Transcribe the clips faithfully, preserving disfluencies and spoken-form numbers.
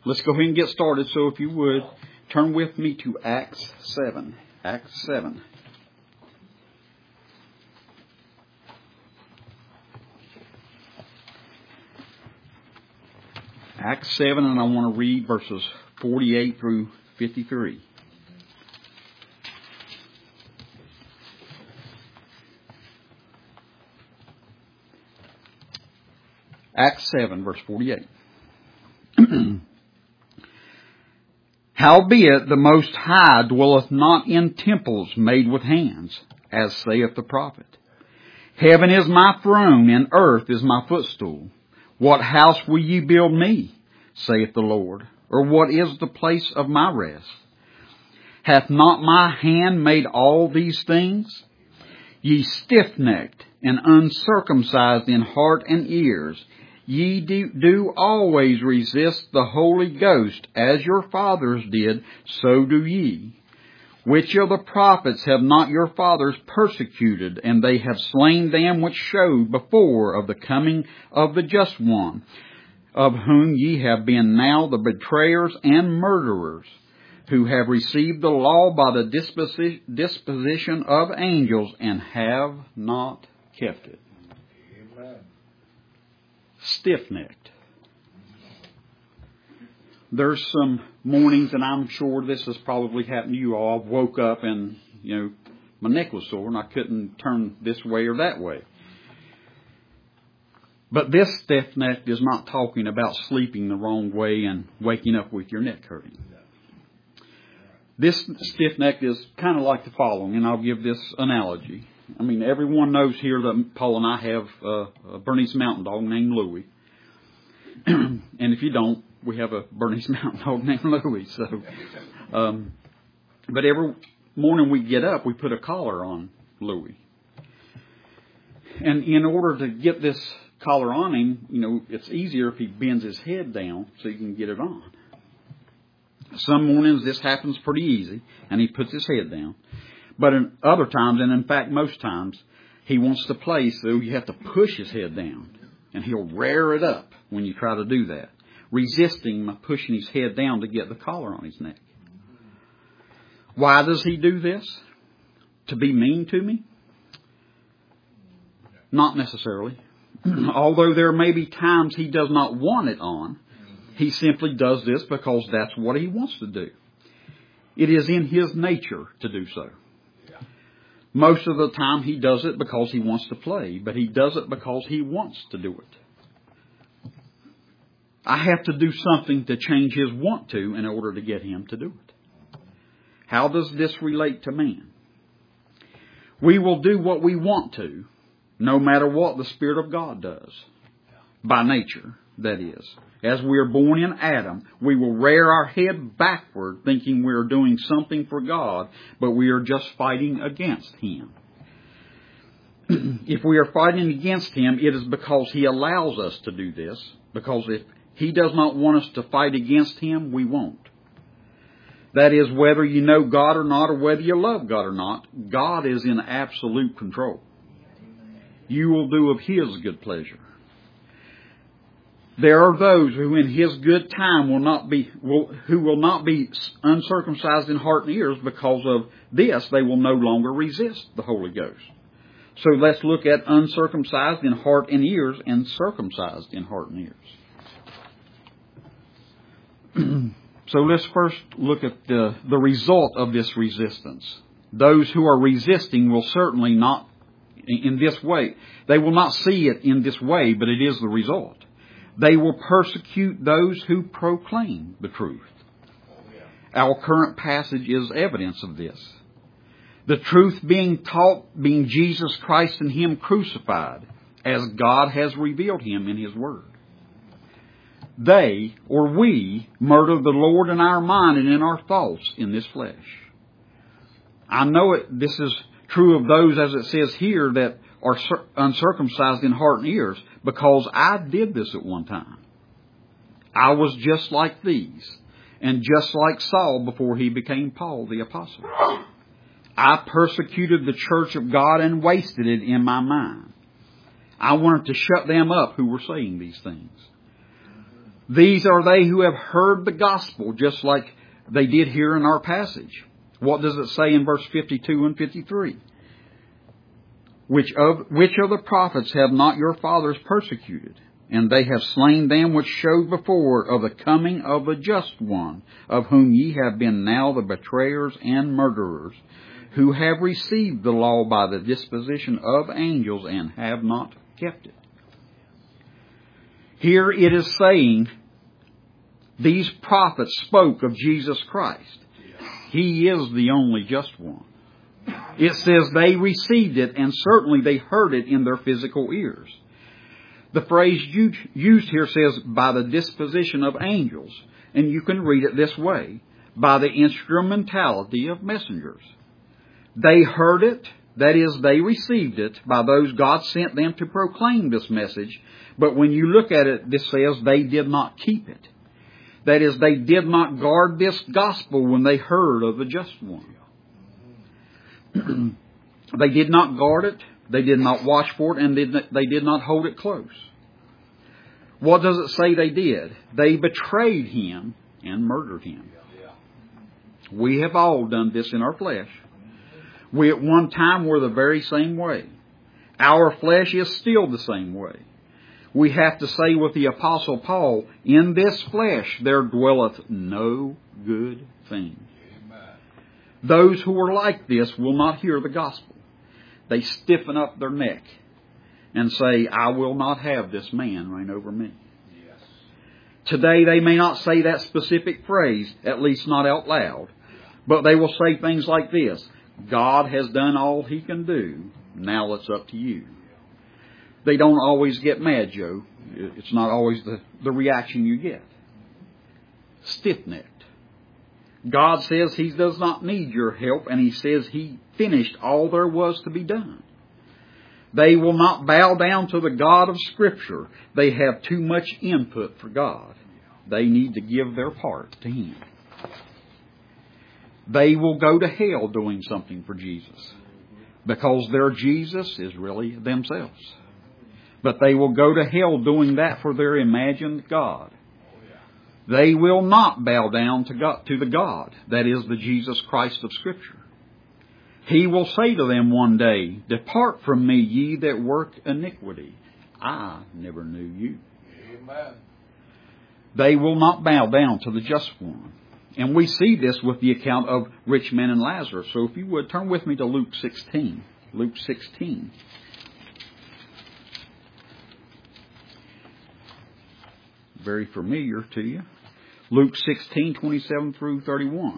let's go ahead and get started. So if you would, turn with me to Acts seven. Acts seven. Acts seven, and I want to read verses forty-eight through fifty-three. Acts seven, verse forty-eight. Howbeit the Most High dwelleth not in temples made with hands, as saith the prophet. Heaven is my throne, and earth is my footstool. What house will ye build me, saith the Lord? Or what is the place of my rest? Hath not my hand made all these things? Ye stiff-necked and uncircumcised in heart and ears, ye do, do always resist the Holy Ghost, as your fathers did, so do ye. Which of the prophets have not your fathers persecuted, and they have slain them which showed before of the coming of the Just One, of whom ye have been now the betrayers and murderers, who have received the law by the disposi- disposition of angels, and have not kept it. Amen. Stiff-necked. There's some mornings, and I'm sure this has probably happened to you all. I woke up and, you know, my neck was sore and I couldn't turn this way or that way. But this stiff-necked is not talking about sleeping the wrong way and waking up with your neck hurting. This stiff-necked is kind of like the following, and I'll give this analogy. I mean, everyone knows here that Paul and I have uh, a Bernese Mountain Dog named Louie. And if you don't, we have a Bernese Mountain Dog named Louie. So, um, but every morning we get up, we put a collar on Louie. And in order to get this collar on him, you know, it's easier if he bends his head down so you can get it on. Some mornings this happens pretty easy, and he puts his head down. But in other times, and in fact most times, he wants to play, so you have to push his head down. And he'll rear it up when you try to do that, resisting by pushing his head down to get the collar on his neck. Why does he do this? To be mean to me? Not necessarily. Although there may be times he does not want it on, he simply does this because that's what he wants to do. It is in his nature to do so. Most of the time he does it because he wants to play, but he does it because he wants to do it. I have to do something to change his want to in order to get him to do it. How does this relate to man? We will do what we want to, no matter what the Spirit of God does. By nature, that is. As we are born in Adam, we will rear our head backward thinking we are doing something for God, but we are just fighting against Him. If we are fighting against Him, it is because He allows us to do this, because if He does not want us to fight against Him, we won't. That is, whether you know God or not, or whether you love God or not, God is in absolute control. You will do of His good pleasure. There are those who in His good time will not be, will, who will not be uncircumcised in heart and ears. Because of this, they will no longer resist the Holy Ghost. So let's look at uncircumcised in heart and ears and circumcised in heart and ears. So let's first look at the, the result of this resistance. Those who are resisting will certainly not, in this way, they will not see it in this way, but it is the result. They will persecute those who proclaim the truth. Our current passage is evidence of this. The truth being taught being Jesus Christ and Him crucified, as God has revealed Him in His Word. They, or we, murder the Lord in our mind and in our thoughts in this flesh. I know it. This is true of those, as it says here, that are uncircumcised in heart and ears, because I did this at one time. I was just like these, and just like Saul before he became Paul the Apostle. I persecuted the church of God and wasted it in my mind. I wanted to shut them up who were saying these things. These are they who have heard the gospel, just like they did here in our passage. What does it say in verse fifty-two and fifty-three? Which of, which of the prophets have not your fathers persecuted? And they have slain them which showed before of the coming of the just one, of whom ye have been now the betrayers and murderers, who have received the law by the disposition of angels and have not kept it. Here it is saying, these prophets spoke of Jesus Christ. He is the only just one. It says they received it, and certainly they heard it in their physical ears. The phrase used here says, by the disposition of angels. And you can read it this way, by the instrumentality of messengers. They heard it, that is, they received it by those God sent them to proclaim this message. But when you look at it, this says they did not keep it. That is, they did not guard this gospel when they heard of the just one. They did not guard it, they did not watch for it, and they did not hold it close. What does it say they did? They betrayed him and murdered him. We have all done this in our flesh. We at one time were the very same way. Our flesh is still the same way. We have to say with the Apostle Paul, in this flesh there dwelleth no good thing. Those who are like this will not hear the gospel. They stiffen up their neck and say, I will not have this man reign over me. Yes. Today they may not say that specific phrase, at least not out loud, but they will say things like this, God has done all he can do, now it's up to you. They don't always get mad, Joe. It's not always the, the reaction you get. Stiff-necked. God says he does not need your help, and he says he finished all there was to be done. They will not bow down to the God of Scripture. They have too much input for God. They need to give their part to him. They will go to hell doing something for Jesus, because their Jesus is really themselves. But they will go to hell doing that for their imagined God. They will not bow down to God, to the God that is the Jesus Christ of Scripture. He will say to them one day, depart from me, ye that work iniquity. I never knew you. Amen. They will not bow down to the just one. And we see this with the account of rich men and Lazarus. So if you would, turn with me to Luke sixteen. Luke sixteen. Very familiar to you. Luke sixteen, twenty-seven through thirty-one.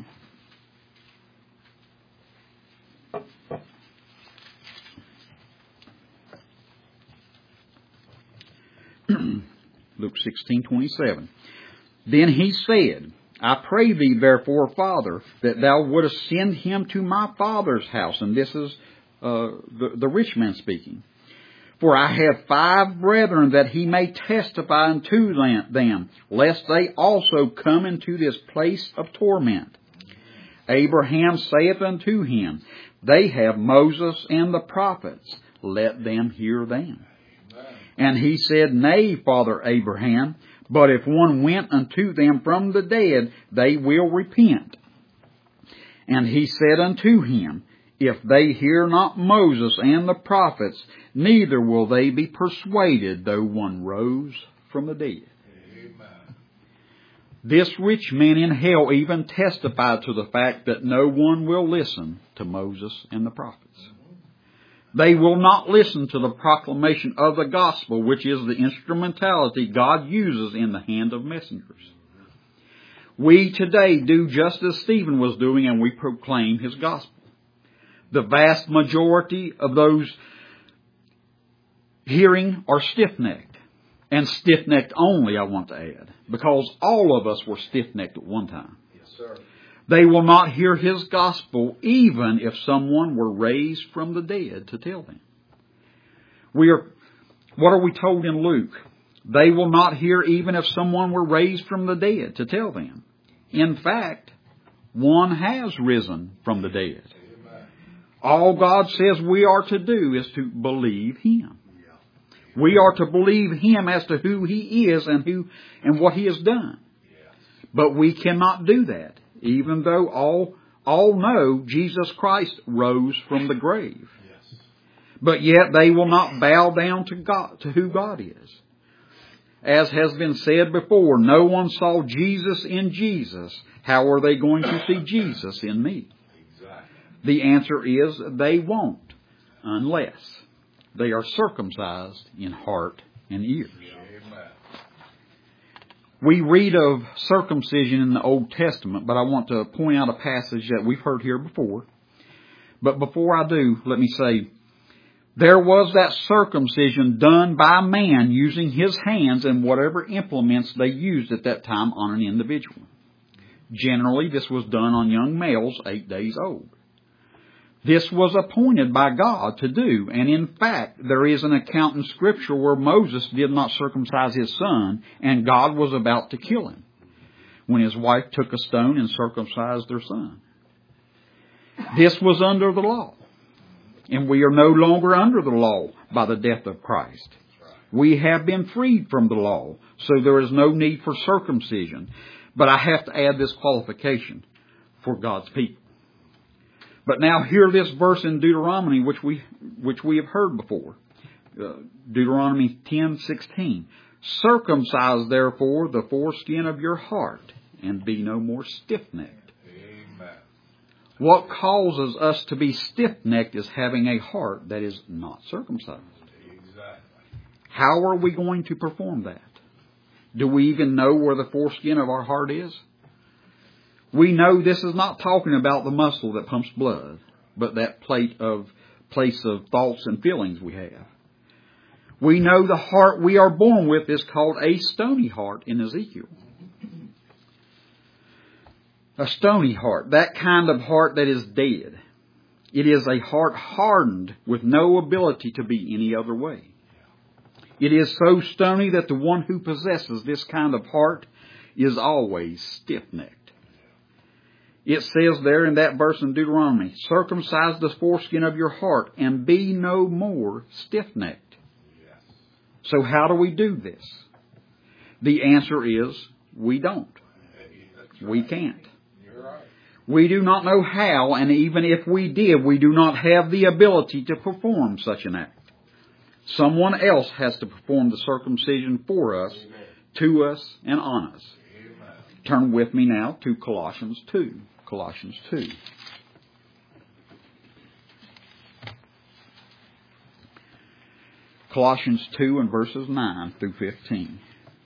Luke sixteen, twenty-seven. Then he said, I pray thee therefore, Father, that thou wouldest send him to my father's house. And this is uh, the, the rich man speaking. For I have five brethren, that he may testify unto them, lest they also come into this place of torment. Abraham saith unto him, they have Moses and the prophets, let them hear them. Amen. And he said, Nay, Father Abraham, but if one went unto them from the dead, they will repent. And he said unto him, if they hear not Moses and the prophets, neither will they be persuaded, though one rose from the dead. Amen. This rich man in hell even testified to the fact that no one will listen to Moses and the prophets. They will not listen to the proclamation of the gospel, which is the instrumentality God uses in the hand of messengers. We today do just as Stephen was doing, and we proclaim his gospel. The vast majority of those hearing are stiff-necked. And stiff-necked only, I want to add. Because all of us were stiff-necked at one time. Yes, sir. They will not hear his gospel even if someone were raised from the dead to tell them. We are, what are we told in Luke? They will not hear even if someone were raised from the dead to tell them. In fact, one has risen from the dead. All God says we are to do is to believe him. We are to believe Him as to who He is and who and what He has done. But we cannot do that, even though all all know Jesus Christ rose from the grave. But yet they will not bow down to God, to who God is. As has been said before, no one saw Jesus in Jesus. How are they going to see Jesus in me? The answer is they won't, unless they are circumcised in heart and ears. We read of circumcision in the Old Testament, but I want to point out a passage that we've heard here before. But before I do, let me say, there was that circumcision done by man using his hands and whatever implements they used at that time on an individual. Generally, this was done on young males eight days old. This was appointed by God to do, and in fact, there is an account in Scripture where Moses did not circumcise his son, and God was about to kill him, when his wife took a stone and circumcised their son. This was under the law, and we are no longer under the law by the death of Christ. We have been freed from the law, so there is no need for circumcision. But I have to add this qualification for God's people. But now hear this verse in Deuteronomy, which we which we have heard before. Uh, Deuteronomy ten sixteen. Circumcise therefore the foreskin of your heart, and be no more stiff-necked. Amen. What causes us to be stiff-necked is having a heart that is not circumcised. Exactly. How are we going to perform that? Do we even know where the foreskin of our heart is? We know this is not talking about the muscle that pumps blood, but that plate of place of thoughts and feelings we have. We know the heart we are born with is called a stony heart in Ezekiel. A stony heart, that kind of heart that is dead. It is a heart hardened with no ability to be any other way. It is so stony that the one who possesses this kind of heart is always stiff-necked. It says there in that verse in Deuteronomy, circumcise the foreskin of your heart and be no more stiff-necked. Yes. So how do we do this? The answer is we don't. Right. We can't. You're right. We do not know how, and even if we did, we do not have the ability to perform such an act. Someone else has to perform the circumcision for us, Amen. To us, and on us. Amen. Turn with me now to Colossians two. Colossians two. Colossians two and verses nine through fifteen.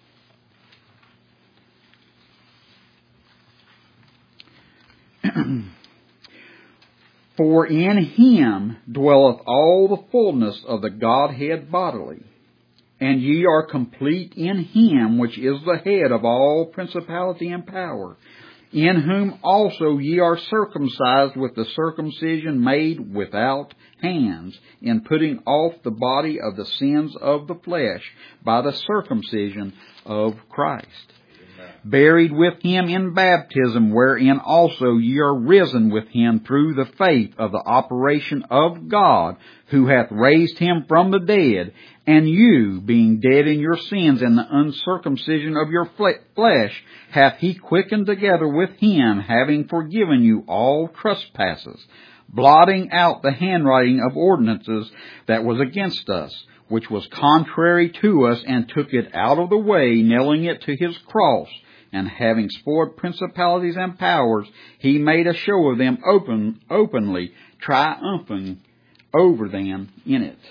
For in Him dwelleth all the fullness of the Godhead bodily, and ye are complete in Him which is the head of all principality and power, in whom also ye are circumcised with the circumcision made without hands, in putting off the body of the sins of the flesh by the circumcision of Christ. Buried with Him in baptism, wherein also ye are risen with Him through the faith of the operation of God, who hath raised Him from the dead, and you, being dead in your sins and the uncircumcision of your flesh, hath He quickened together with Him, having forgiven you all trespasses, blotting out the handwriting of ordinances that was against us, which was contrary to us, and took it out of the way, nailing it to His cross. And having spoiled principalities and powers, He made a show of them open, openly, triumphing over them in it.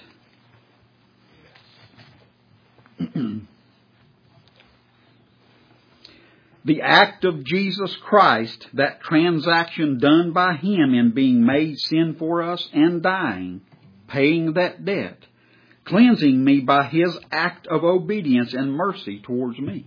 The act of Jesus Christ, that transaction done by Him in being made sin for us and dying, paying that debt, cleansing me by His act of obedience and mercy towards me.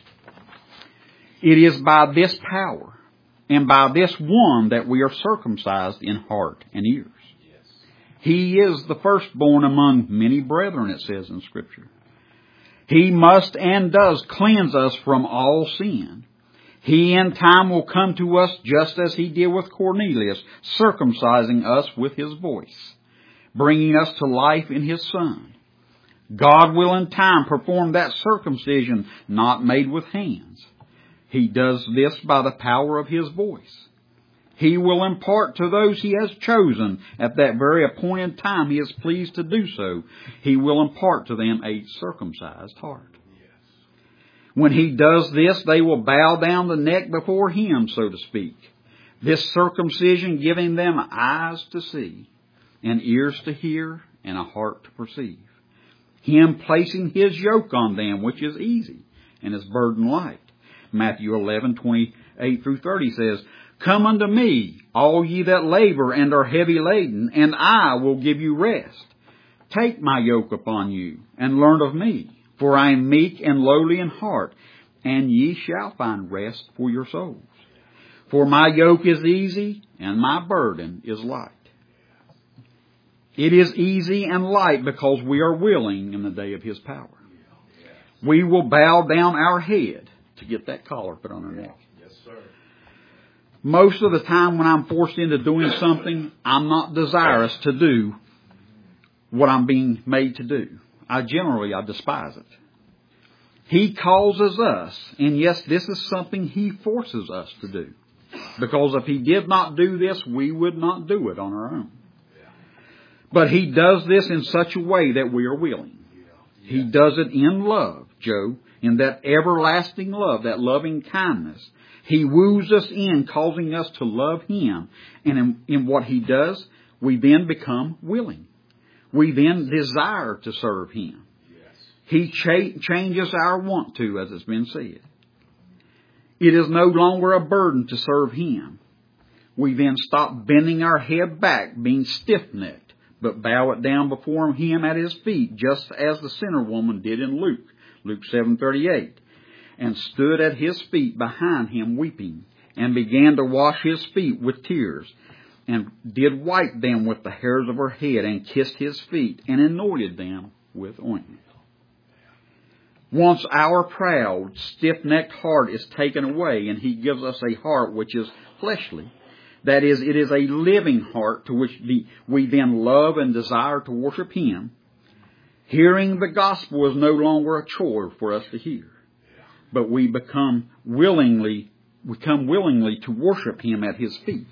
It is by this power and by this one that we are circumcised in heart and ears. Yes. He is the firstborn among many brethren, it says in Scripture. He must and does cleanse us from all sin. He in time will come to us just as He did with Cornelius, circumcising us with His voice, bringing us to life in His Son. God will in time perform that circumcision not made with hands. He does this by the power of His voice. He will impart to those He has chosen at that very appointed time He is pleased to do so. He will impart to them a circumcised heart. When He does this, they will bow down the neck before Him, so to speak. This circumcision giving them eyes to see, and ears to hear, and a heart to perceive. Him placing His yoke on them, which is easy, and His burden light. Matthew eleven, twenty-eight through thirty says, Come unto me, all ye that labor and are heavy laden, and I will give you rest. Take my yoke upon you, and learn of me, for I am meek and lowly in heart, and ye shall find rest for your souls. For my yoke is easy, and my burden is light. It is easy and light because we are willing in the day of His power. We will bow down our head to get that collar put on our neck. Yes, sir. Most of the time when I'm forced into doing something, I'm not desirous to do what I'm being made to do. I generally, I despise it. He causes us, and yes, this is something He forces us to do. Because if He did not do this, we would not do it on our own. But He does this in such a way that we are willing. He does it in love, Joe, in that everlasting love, that loving kindness. He woos us in, causing us to love Him. And in, in what He does, we then become willing. We then desire to serve Him. He cha- changes our want to, as it's been said. It is no longer a burden to serve Him. We then stop bending our head back, being stiff-necked, but bow it down before Him at His feet, just as the sinner woman did in Luke, Luke seven thirty-eight, and stood at His feet behind Him weeping, and began to wash His feet with tears, and did wipe them with the hairs of her head, and kissed His feet, and anointed them with ointment. Once our proud, stiff-necked heart is taken away, and He gives us a heart which is fleshly, that is, it is a living heart to which the, we then love and desire to worship Him. Hearing the gospel is no longer a chore for us to hear, but we become willingly, we come willingly to worship Him at His feet.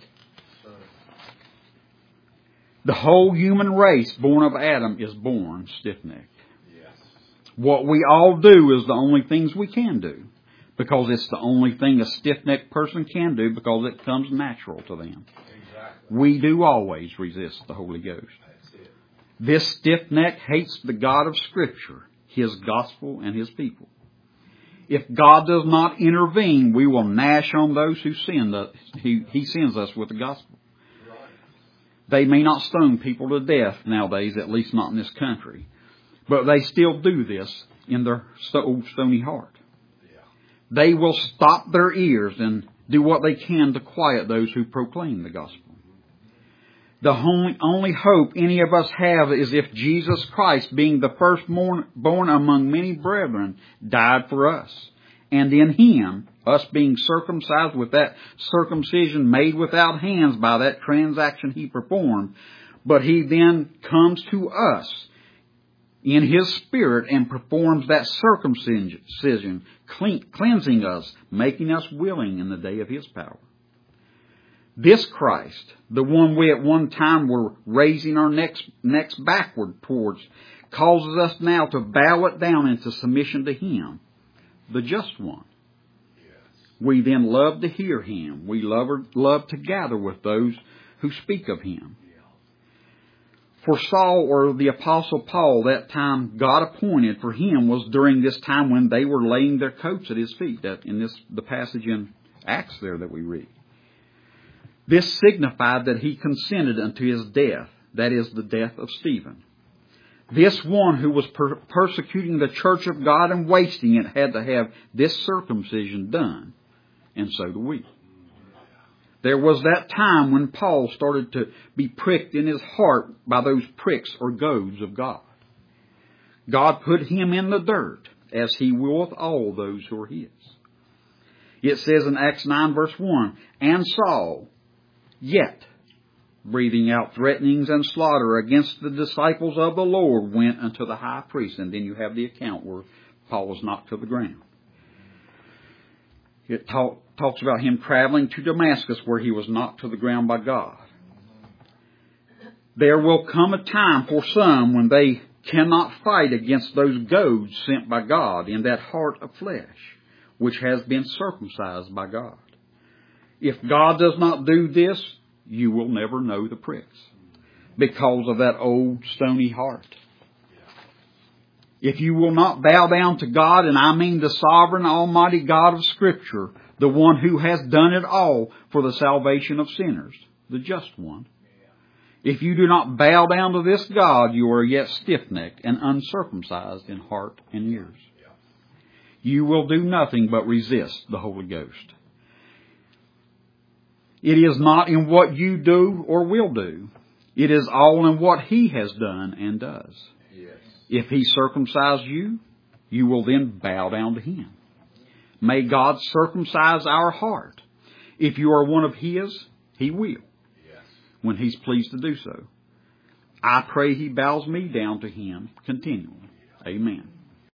The whole human race born of Adam is born stiff-necked. What we all do is the only things we can do, because it's the only thing a stiff-necked person can do, because it comes natural to them. Exactly. We do always resist the Holy Ghost. This stiff-neck hates the God of Scripture, His gospel, and His people. If God does not intervene, we will gnash on those who sin that He, he sends us with the gospel. Right. They may not stone people to death nowadays, at least not in this country, but they still do this in their old stony heart. Yeah. They will stop their ears and do what they can to quiet those who proclaim the gospel. The only, only hope any of us have is if Jesus Christ, being the firstborn born among many brethren, died for us. And in Him, us being circumcised with that circumcision made without hands by that transaction He performed, but He then comes to us in His Spirit and performs that circumcision, cleansing us, making us willing in the day of His power. This Christ, the one we at one time were raising our necks, necks backward towards, causes us now to bow it down into submission to Him, the just one. Yes. We then love to hear Him. We love, love to gather with those who speak of Him. For Saul, or the Apostle Paul, that time God appointed for him was during this time when they were laying their coats at his feet. That in this the passage in Acts there that we read. This signified that he consented unto his death, that is, the death of Stephen. This one who was per- persecuting the church of God and wasting it had to have this circumcision done, and so do we. There was that time when Paul started to be pricked in his heart by those pricks or goads of God. God put him in the dirt, as He will with all those who are His. It says in Acts nine verse one, And Saul, yet breathing out threatenings and slaughter against the disciples of the Lord, went unto the high priest. And then you have the account where Paul was knocked to the ground. It talk, talks about him traveling to Damascus, where he was knocked to the ground by God. There will come a time for some when they cannot fight against those goads sent by God in that heart of flesh, which has been circumcised by God. If God does not do this, you will never know the pricks because of that old stony heart. If you will not bow down to God, and I mean the sovereign, almighty God of Scripture, the one who has done it all for the salvation of sinners, the just one. If you do not bow down to this God, you are yet stiff-necked and uncircumcised in heart and ears. You will do nothing but resist the Holy Ghost. It is not in what you do or will do. It is all in what He has done and does. Yes. If He circumcised you, you will then bow down to Him. May God circumcise our heart. If you are one of His, He will, yes, when He's pleased to do so. I pray He bows me down to Him continually. Amen.